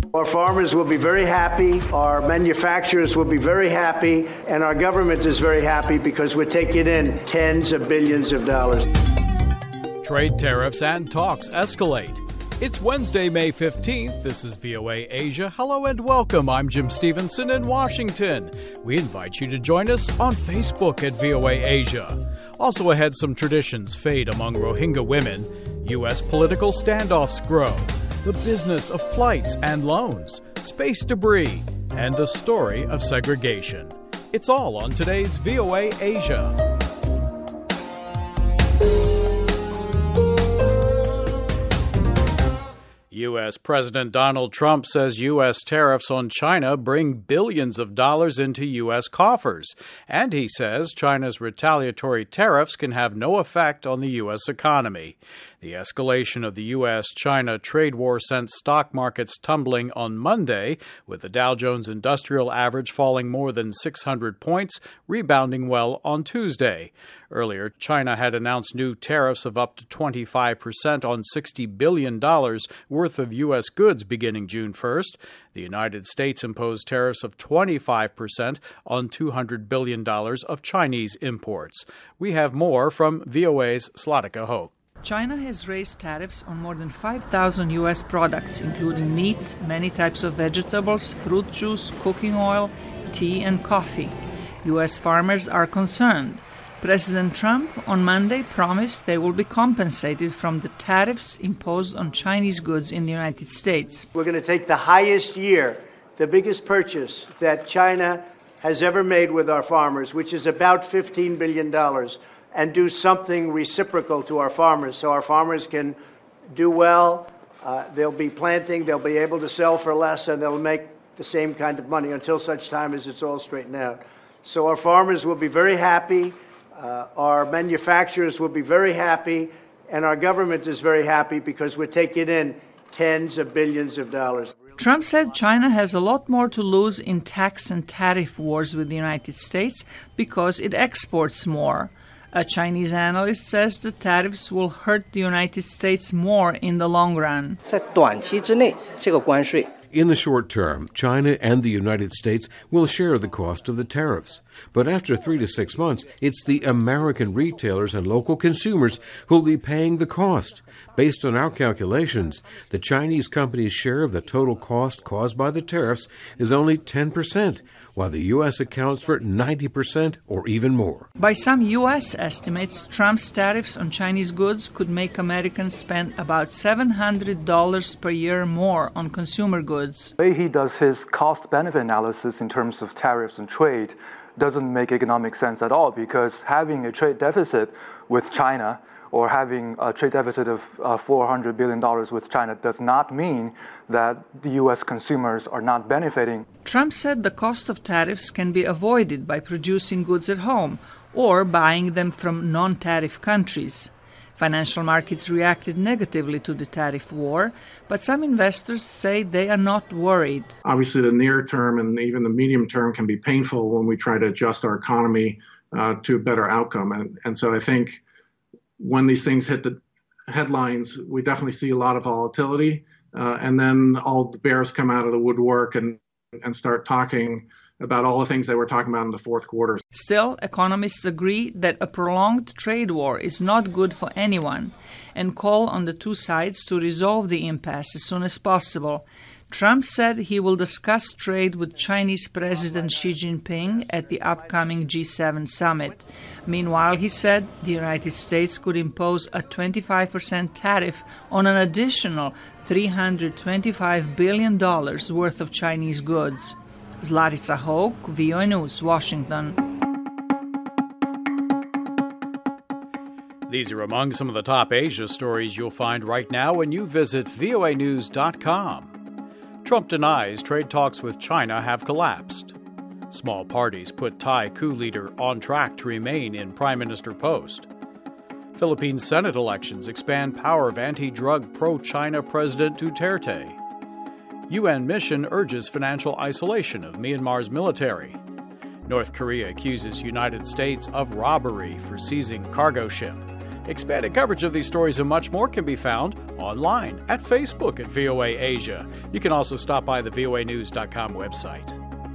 Our farmers will be very happy, our manufacturers will be very happy, and our government is very happy because we're taking in tens of billions of dollars. Trade tariffs and talks escalate. It's Wednesday, May 15th. This is VOA Asia. Hello and welcome. I'm Jim Stevenson in Washington. We invite you to join us on Facebook at VOA Asia. Also ahead, some traditions fade among Rohingya women. U.S. political standoffs grow. The business of flights and loans. Space debris. And a story of segregation. It's all on today's VOA Asia. U.S. President Donald Trump says U.S. tariffs on China bring billions of dollars into U.S. coffers. And he says China's retaliatory tariffs can have no effect on the U.S. economy. The escalation of the U.S.-China trade war sent stock markets tumbling on Monday, with the Dow Jones Industrial Average falling more than 600 points, rebounding well on Tuesday. Earlier, China had announced new tariffs of up to 25% on $60 billion worth of U.S. goods beginning June 1st. The United States imposed tariffs of 25% on $200 billion of Chinese imports. We have more from VOA's Zlatica Hoke. China has raised tariffs on more than 5,000 U.S. products, including meat, many types of vegetables, fruit juice, cooking oil, tea, and coffee. U.S. farmers are concerned. President Trump on Monday promised they will be compensated from the tariffs imposed on Chinese goods in the United States. We're going to take the highest year, the biggest purchase that China has ever made with our farmers, which is about $15 billion, and do something reciprocal to our farmers so our farmers can do well. They'll be planting, they'll be able to sell for less, and they'll make the same kind of money until such time as it's all straightened out. So our farmers will be very happy, our manufacturers will be very happy, and our government is very happy because we're taking in tens of billions of dollars. Trump said China has a lot more to lose in tax and tariff wars with the United States because it exports more. A Chinese analyst says the tariffs will hurt the United States more in the long run. In the short term, China and the United States will share the cost of the tariffs. But after 3 to 6 months, it's the American retailers and local consumers who'll be paying the cost. Based on our calculations, the Chinese company's share of the total cost caused by the tariffs is only 10%, while the U.S. accounts for 90% or even more. By some U.S. estimates, Trump's tariffs on Chinese goods could make Americans spend about $700 per year more on consumer goods. The way he does his cost-benefit analysis in terms of tariffs and trade doesn't make economic sense at all, because having a trade deficit with China or having a trade deficit of $400 billion with China does not mean that the U.S. consumers are not benefiting. Trump said the cost of tariffs can be avoided by producing goods at home or buying them from non-tariff countries. Financial markets reacted negatively to the tariff war, but some investors say they are not worried. Obviously, the near term and even the medium term can be painful when we try to adjust our economy to a better outcome. And so I think when these things hit the headlines, we definitely see a lot of volatility. And then all the bears come out of the woodwork and start talking about all the things they were talking about in the fourth quarter. Still, economists agree that a prolonged trade war is not good for anyone and call on the two sides to resolve the impasse as soon as possible. Trump said he will discuss trade with Chinese President Xi Jinping at the upcoming G7 summit. Meanwhile, he said the United States could impose a 25% tariff on an additional $325 billion worth of Chinese goods. Zlatica Hoke, VOA News, Washington. These are among some of the top Asia stories you'll find right now when you visit voanews.com. Trump denies trade talks with China have collapsed. Small parties put Thai coup leader on track to remain in prime minister post. Philippines Senate elections expand power of anti-drug pro-China President Duterte. UN mission urges financial isolation of Myanmar's military. North Korea accuses United States of robbery for seizing cargo ship. Expanded coverage of these stories and much more can be found online, at Facebook at VOA Asia. You can also stop by the voanews.com website.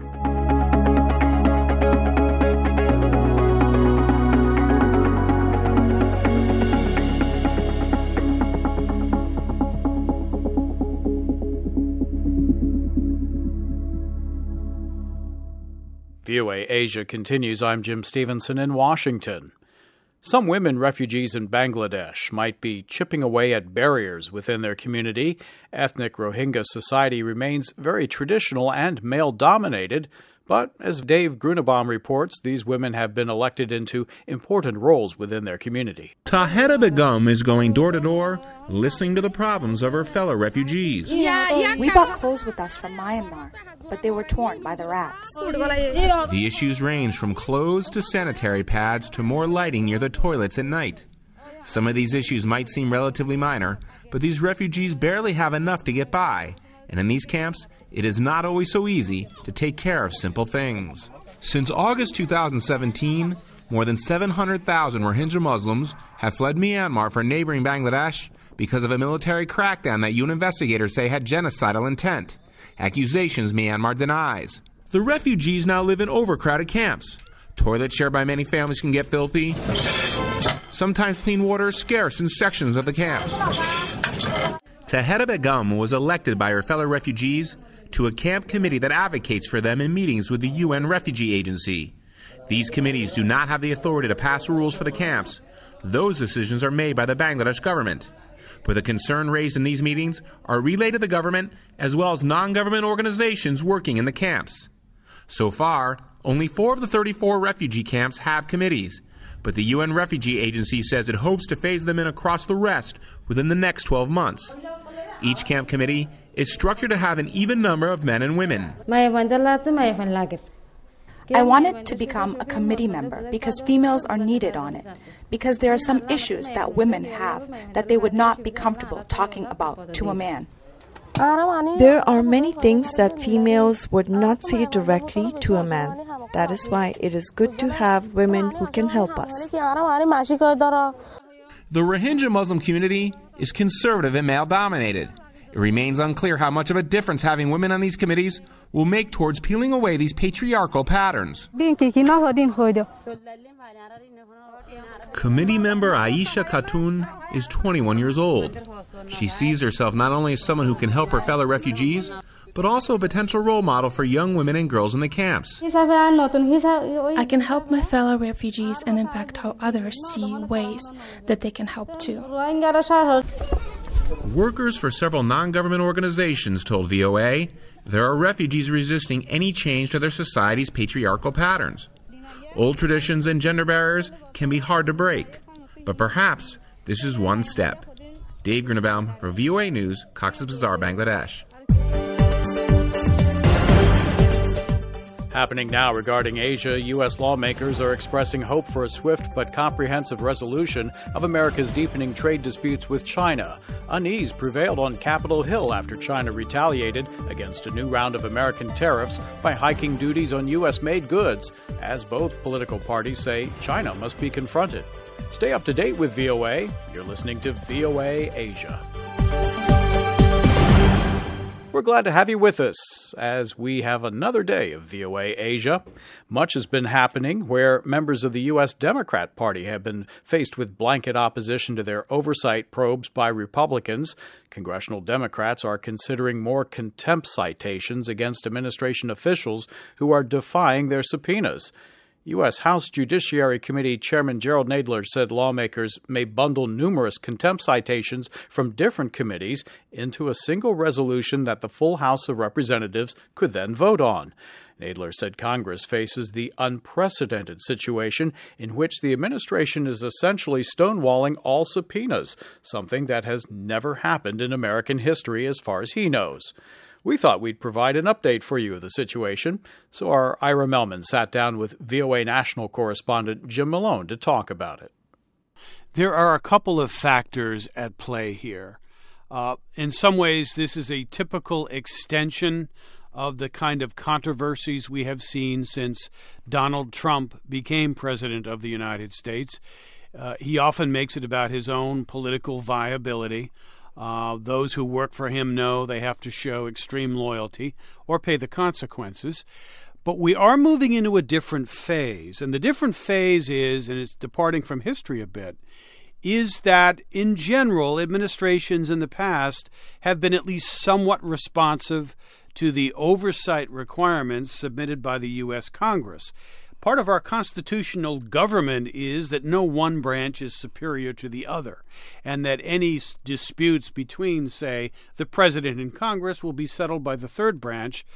VOA Asia continues. I'm Jim Stevenson in Washington. Some women refugees in Bangladesh might be chipping away at barriers within their community. Ethnic Rohingya society remains very traditional and male-dominated, but as Dave Grunebaum reports, these women have been elected into important roles within their community. Tahera Begum is going door to door, listening to the problems of her fellow refugees. We brought clothes with us from Myanmar, but they were torn by the rats. The issues range from clothes to sanitary pads to more lighting near the toilets at night. Some of these issues might seem relatively minor, but these refugees barely have enough to get by. And in these camps, it is not always so easy to take care of simple things. Since August 2017, more than 700,000 Rohingya Muslims have fled Myanmar for neighboring Bangladesh because of a military crackdown that UN investigators say had genocidal intent, accusations Myanmar denies. The refugees now live in overcrowded camps. Toilets shared by many families can get filthy. Sometimes clean water is scarce in sections of the camps. Tahera Begum was elected by her fellow refugees to a camp committee that advocates for them in meetings with the UN Refugee Agency. These committees do not have the authority to pass rules for the camps. Those decisions are made by the Bangladesh government. But the concern raised in these meetings are relayed to the government as well as non-government organizations working in the camps. So far, only 4 of the 34 refugee camps have committees, but the UN Refugee Agency says it hopes to phase them in across the rest within the next 12 months. Each camp committee is structured to have an even number of men and women. I wanted to become a committee member because females are needed on it, because there are some issues that women have that they would not be comfortable talking about to a man. There are many things that females would not say directly to a man. That is why it is good to have women who can help us. The Rohingya Muslim community is conservative and male-dominated. It remains unclear how much of a difference having women on these committees will make towards peeling away these patriarchal patterns. Committee member Aisha Khatun is 21 years old. She sees herself not only as someone who can help her fellow refugees, but also a potential role model for young women and girls in the camps. I can help my fellow refugees and impact how others see ways that they can help too. Workers for several non-government organizations told VOA there are refugees resisting any change to their society's patriarchal patterns. Old traditions and gender barriers can be hard to break, but perhaps this is one step. Dave Grunebaum for VOA News, Cox's Bazar, Bangladesh. Happening now regarding Asia, U.S. lawmakers are expressing hope for a swift but comprehensive resolution of America's deepening trade disputes with China. Unease prevailed on Capitol Hill after China retaliated against a new round of American tariffs by hiking duties on U.S.-made goods, as both political parties say China must be confronted. Stay up to date with VOA. You're listening to VOA Asia. We're glad to have you with us as we have another day of VOA Asia. Much has been happening where members of the U.S. Democrat Party have been faced with blanket opposition to their oversight probes by Republicans. Congressional Democrats are considering more contempt citations against administration officials who are defying their subpoenas. U.S. House Judiciary Committee Chairman Gerald Nadler said lawmakers may bundle numerous contempt citations from different committees into a single resolution that the full House of Representatives could then vote on. Nadler said Congress faces the unprecedented situation in which the administration is essentially stonewalling all subpoenas, something that has never happened in American history as far as he knows. We thought we'd provide an update for you of the situation, so our Ira Melman sat down with VOA national correspondent Jim Malone to talk about it. There are a couple of factors at play here. In some ways, this is a typical extension of the kind of controversies we have seen since Donald Trump became president of the United States. He often makes it about his own political viability. Those who work for him know they have to show extreme loyalty or pay the consequences. But we are moving into a different phase. And the different phase is, and it's departing from history a bit, is that in general, administrations in the past have been at least somewhat responsive to the oversight requirements submitted by the U.S. Congress. Part of our constitutional government is that no one branch is superior to the other, and that any disputes between, say, the president and Congress will be settled by the third branch,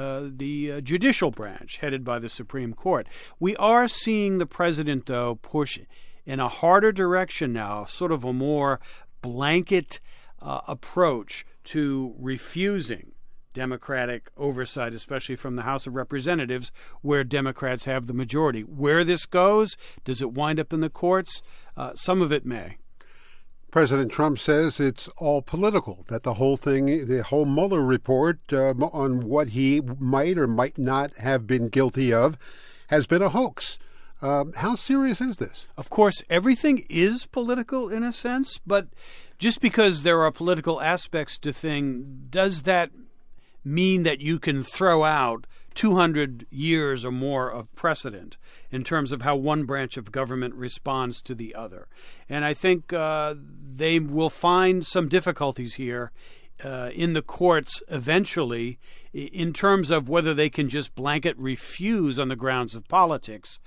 the judicial branch, headed by the Supreme Court. We are seeing the president, though, push in a harder direction now, sort of a more blanket approach to refusing Democratic oversight, especially from the House of Representatives, where Democrats have the majority. Where this goes, does it wind up in the courts? Some of it may. President Trump says it's all political, that the whole thing, the whole Mueller report on what he might or might not have been guilty of has been a hoax. How serious is this? Of course, everything is political in a sense, but just because there are political aspects to things, does that mean that you can throw out 200 years or more of precedent in terms of how one branch of government responds to the other? And I think they will find some difficulties here in the courts eventually in terms of whether they can just blanket refuse on the grounds of politics.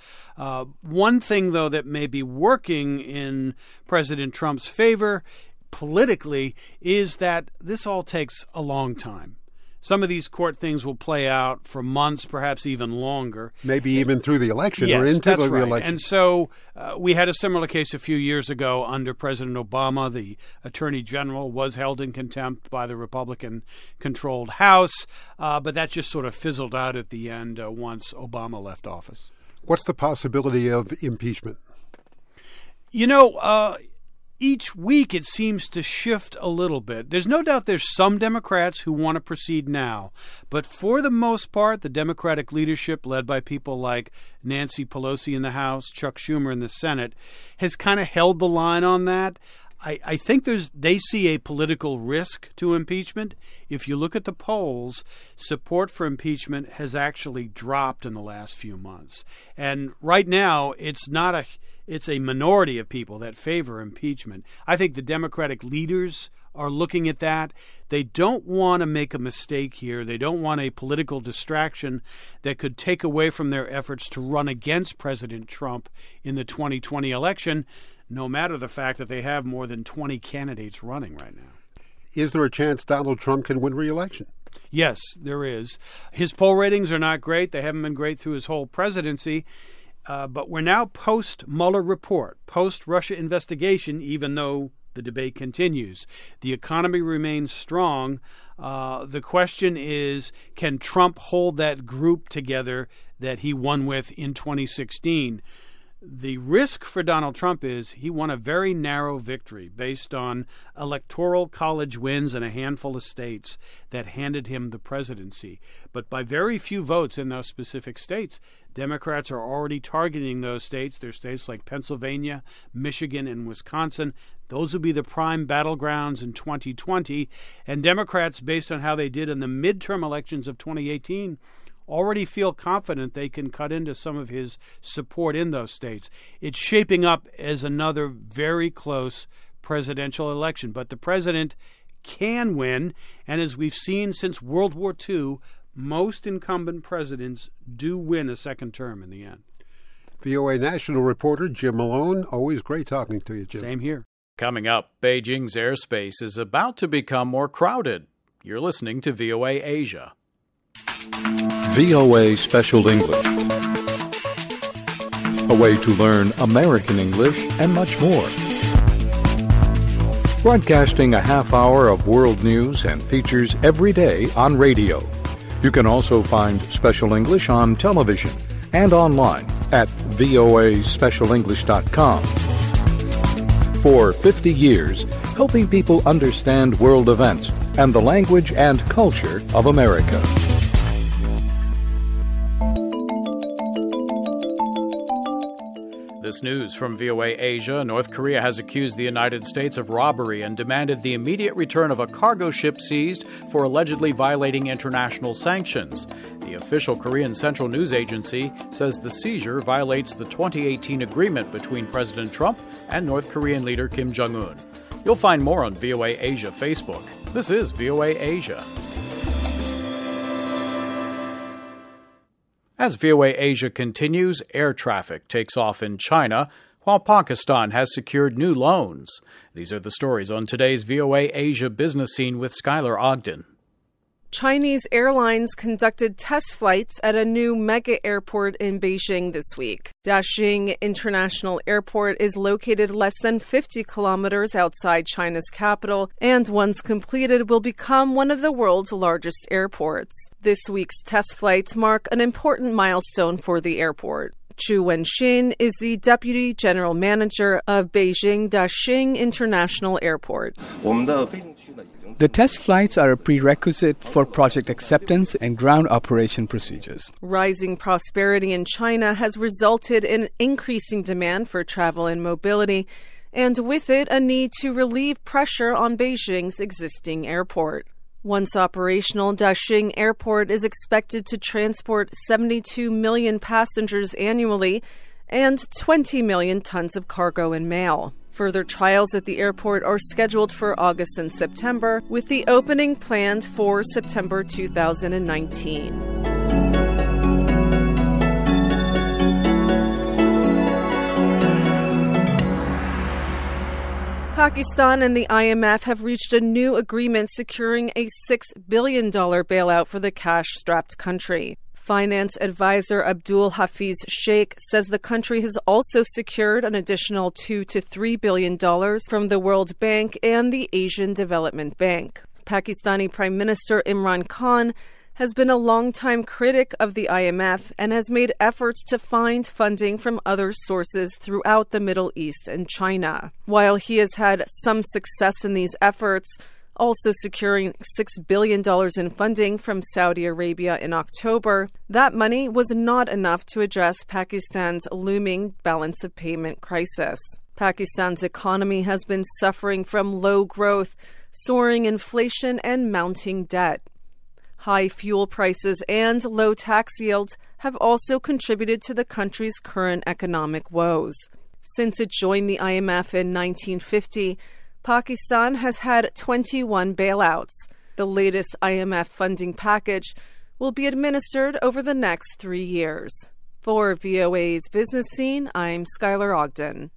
One thing, though, that may be working in President Trump's favor politically is that this all takes a long time. Some of these court things will play out for months, perhaps even longer. Maybe even through the election or into the right. election. And so we had a similar case a few years ago under President Obama. The Attorney General was held in contempt by the Republican-controlled House, but that just sort of fizzled out at the end once Obama left office. What's the possibility of impeachment? You know, each week it seems to shift a little bit. There's no doubt there's some Democrats who want to proceed now. But for the most part, the Democratic leadership, led by people like Nancy Pelosi in the House, Chuck Schumer in the Senate, has kind of held the line on that. I think they see a political risk to impeachment. If you look at the polls, support for impeachment has actually dropped in the last few months. And right now, it's a minority of people that favor impeachment. I think the Democratic leaders are looking at that. They don't want to make a mistake here. They don't want a political distraction that could take away from their efforts to run against President Trump in the 2020 election, no matter the fact that they have more than 20 candidates running right now. Is there a chance Donald Trump can win re-election? Yes, there is. His poll ratings are not great. They haven't been great through his whole presidency. But we're now post-Mueller report, post-Russia investigation, even though the debate continues. The economy remains strong. The question is, can Trump hold that group together that he won with in 2016? The risk for Donald Trump is he won a very narrow victory based on electoral college wins in a handful of states that handed him the presidency. But by very few votes in those specific states, Democrats are already targeting those states. They're states like Pennsylvania, Michigan, and Wisconsin. Those will be the prime battlegrounds in 2020. And Democrats, based on how they did in the midterm elections of 2018, already feel confident they can cut into some of his support in those states. It's shaping up as another very close presidential election. But the president can win, and as we've seen since World War II, most incumbent presidents do win a second term in the end. VOA national reporter Jim Malone, always great talking to you, Jim. Same here. Coming up, Beijing's airspace is about to become more crowded. You're listening to VOA Asia. VOA Special English. A way to learn American English and much more. Broadcasting a half hour of world news and features every day on radio. You can also find Special English on television and online at voaspecialenglish.com. For 50 years, helping people understand world events and the language and culture of America. this news from VOA Asia. North Korea has accused the United States of robbery and demanded the immediate return of a cargo ship seized for allegedly violating international sanctions. The official Korean Central News Agency says the seizure violates the 2018 agreement between President Trump and North Korean leader Kim Jong-un. You'll find more on VOA Asia Facebook. This is VOA Asia. As VOA Asia continues, air traffic takes off in China, while Pakistan has secured new loans. These are the stories on today's VOA Asia Business Scene with Skylar Ogden. Chinese airlines conducted test flights at a new mega airport in Beijing this week. Daxing International Airport is located less than 50 kilometers outside China's capital and, once completed, will become one of the world's largest airports. This week's test flights mark an important milestone for the airport. Chu Wenxin is the Deputy General Manager of Beijing Daxing International Airport. The test flights are a prerequisite for project acceptance and ground operation procedures. Rising prosperity in China has resulted in increasing demand for travel and mobility, and with it, a need to relieve pressure on Beijing's existing airport. Once operational, Daxing Airport is expected to transport 72 million passengers annually and 20 million tons of cargo and mail. Further trials at the airport are scheduled for August and September, with the opening planned for September 2019. Pakistan and the IMF have reached a new agreement securing a $6 billion bailout for the cash-strapped country. Finance advisor Abdul Hafiz Sheikh says the country has also secured an additional $2 to $3 billion from the World Bank and the Asian Development Bank. Pakistani Prime Minister Imran Khan has been a longtime critic of the IMF and has made efforts to find funding from other sources throughout the Middle East and China. While he has had some success in these efforts, also securing $6 billion in funding from Saudi Arabia in October, that money was not enough to address Pakistan's looming balance of payment crisis. Pakistan's economy has been suffering from low growth, soaring inflation, and mounting debt. High fuel prices and low tax yields have also contributed to the country's current economic woes. Since it joined the IMF in 1950, Pakistan has had 21 bailouts. The latest IMF funding package will be administered over the next 3 years. For VOA's Business Scene, I'm Skylar Ogden.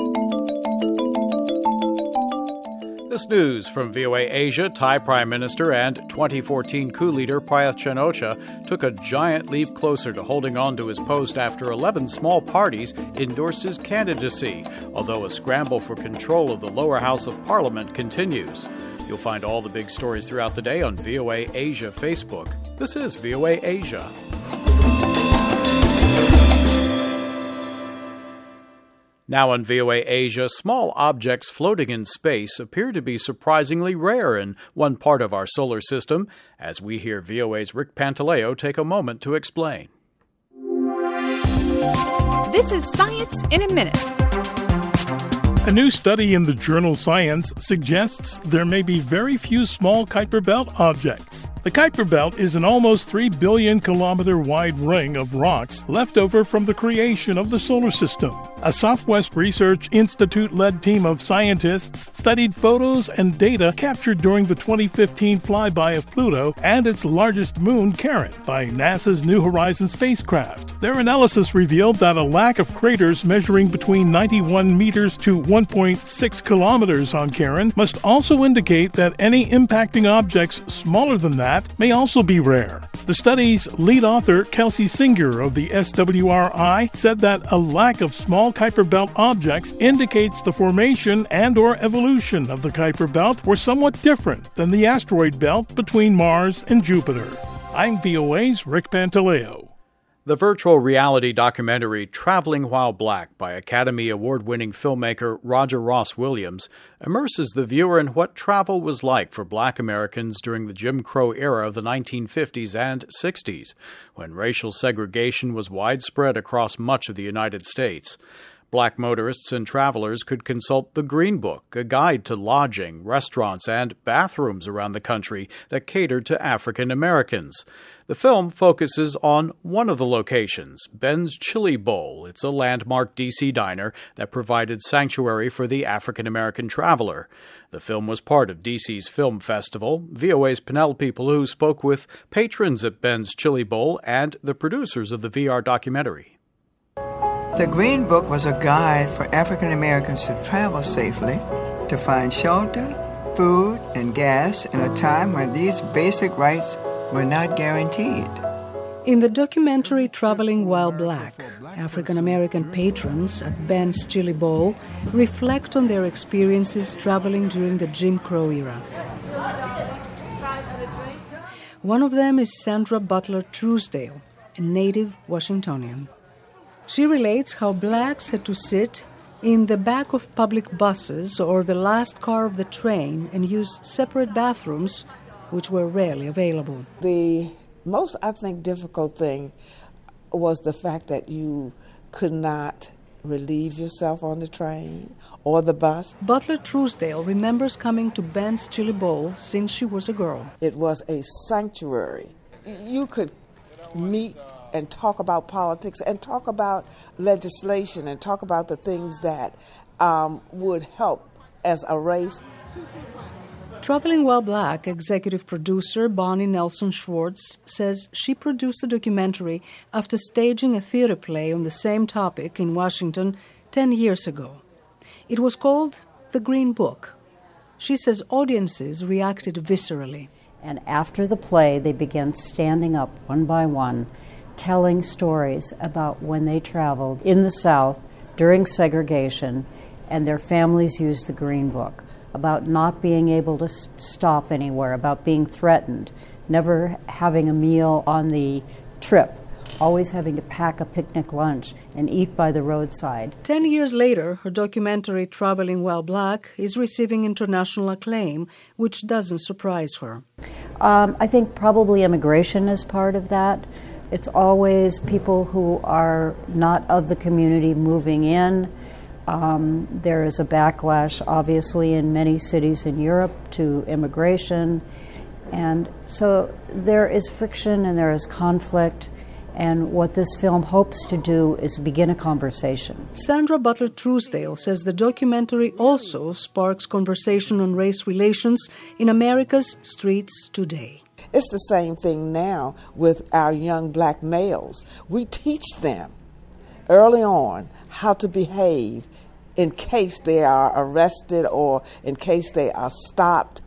This news from VOA Asia. Thai Prime Minister and 2014 coup leader Prayut Chan-o-cha took a giant leap closer to holding on to his post after 11 small parties endorsed his candidacy, although a scramble for control of the lower house of parliament continues. You'll find all the big stories throughout the day on VOA Asia Facebook. This is VOA Asia. Now on VOA Asia, small objects floating in space appear to be surprisingly rare in one part of our solar system, as we hear VOA's Rick Pantaleo take a moment to explain. This is Science in a Minute. A new study in the journal Science suggests there may be very few small Kuiper Belt objects. The Kuiper Belt is an almost 3 billion kilometer wide ring of rocks left over from the creation of the solar system. A Southwest Research Institute-led team of scientists studied photos and data captured during the 2015 flyby of Pluto and its largest moon, Charon, by NASA's New Horizons spacecraft. Their analysis revealed that a lack of craters measuring between 91 meters to 1.6 kilometers on Charon must also indicate that any impacting objects smaller than that may also be rare. The study's lead author, Kelsey Singer of the SWRI, said that a lack of small Kuiper Belt objects indicates the formation and or evolution of the Kuiper Belt were somewhat different than the asteroid belt between Mars and Jupiter. I'm VOA's Rick Pantaleo. The virtual reality documentary Traveling While Black by Academy Award-winning filmmaker Roger Ross Williams immerses the viewer in what travel was like for Black Americans during the Jim Crow era of the 1950s and 60s, when racial segregation was widespread across much of the United States. Black motorists and travelers could consult the Green Book, a guide to lodging, restaurants, and bathrooms around the country that catered to African Americans. The film focuses on one of the locations, Ben's Chili Bowl. It's a landmark D.C. diner that provided sanctuary for the African American traveler. The film was part of D.C.'s Film Festival. VOA's Penelope Pellou spoke with patrons at Ben's Chili Bowl and the producers of the VR documentary. The Green Book was a guide for African Americans to travel safely, to find shelter, food, and gas in a time when these basic rights were not guaranteed. In the documentary Traveling While Black, African American patrons at Ben's Chili Bowl reflect on their experiences traveling during the Jim Crow era. One of them is Sandra Butler Truesdale, a native Washingtonian. She relates how blacks had to sit in the back of public buses or the last car of the train and use separate bathrooms, which were rarely available. The most, I think, difficult thing was the fact that you could not relieve yourself on the train or the bus. Butler Truesdale remembers coming to Ben's Chili Bowl since she was a girl. It was a sanctuary. You could meet and talk about politics and talk about legislation and talk about the things that would help as a race. Traveling While Black executive producer Bonnie Nelson Schwartz says she produced the documentary after staging a theater play on the same topic in Washington 10 years ago. It was called The Green Book. She says audiences reacted viscerally. And after the play, they began standing up one by one, telling stories about when they traveled in the South during segregation and their families used the Green Book, about not being able to stop anywhere, about being threatened, never having a meal on the trip, always having to pack a picnic lunch and eat by the roadside. 10 years later, her documentary Traveling While Black is receiving international acclaim, which doesn't surprise her. I think probably immigration is part of that. It's always people who are not of the community moving in. There is a backlash, obviously, in many cities in Europe to immigration. And so there is friction and there is conflict. And what this film hopes to do is begin a conversation. Sandra Butler Truesdale says the documentary also sparks conversation on race relations in America's streets today. It's the same thing now with our young black males. We teach them early on how to behave in case they are arrested or in case they are stopped.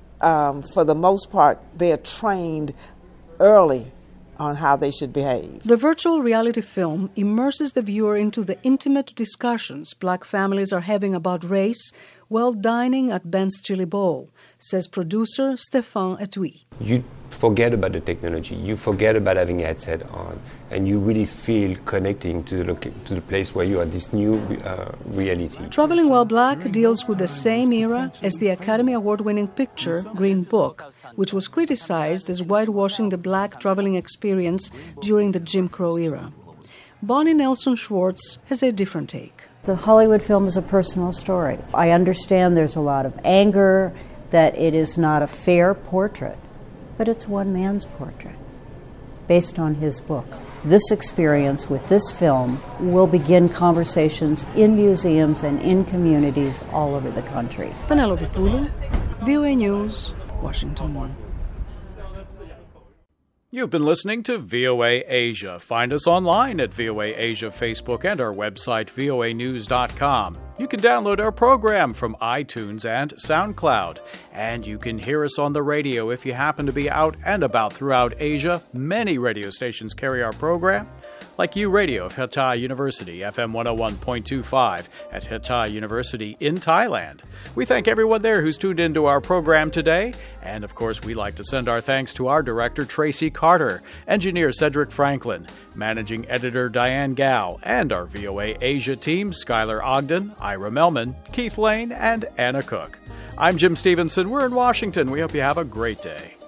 For the most part, they are trained early on how they should behave. The virtual reality film immerses the viewer into the intimate discussions black families are having about race while dining at Ben's Chili Bowl, says producer Stéphane Etui. You forget about the technology, you forget about having a headset on, and you really feel connecting to the place where you are, this new reality. Traveling While Black deals with the same era as the Academy Award-winning picture Green Book, which was criticized as whitewashing the black traveling experience during the Jim Crow era. Bonnie Nelson Schwartz has a different take. The Hollywood film is a personal story. I understand there's a lot of anger, that it is not a fair portrait, but it's one man's portrait based on his book. This experience with this film will begin conversations in museums and in communities all over the country. Penelope Pellou, VOA News, Washington. You've been listening to VOA Asia. Find us online at VOA Asia Facebook and our website, voanews.com. You can download our program from iTunes and SoundCloud. And you can hear us on the radio if you happen to be out and about throughout Asia. Many radio stations carry our program, like U Radio of Hattha University, FM 101.25 at Hattha University in Thailand. We thank everyone there who's tuned into our program today. And, of course, we like to send our thanks to our director, Tracy Carter, engineer Cedric Franklin, managing editor Diane Gao, and our VOA Asia team, Skylar Ogden, Ira Melman, Keith Lane, and Anna Cook. I'm Jim Stevenson. We're in Washington. We hope you have a great day.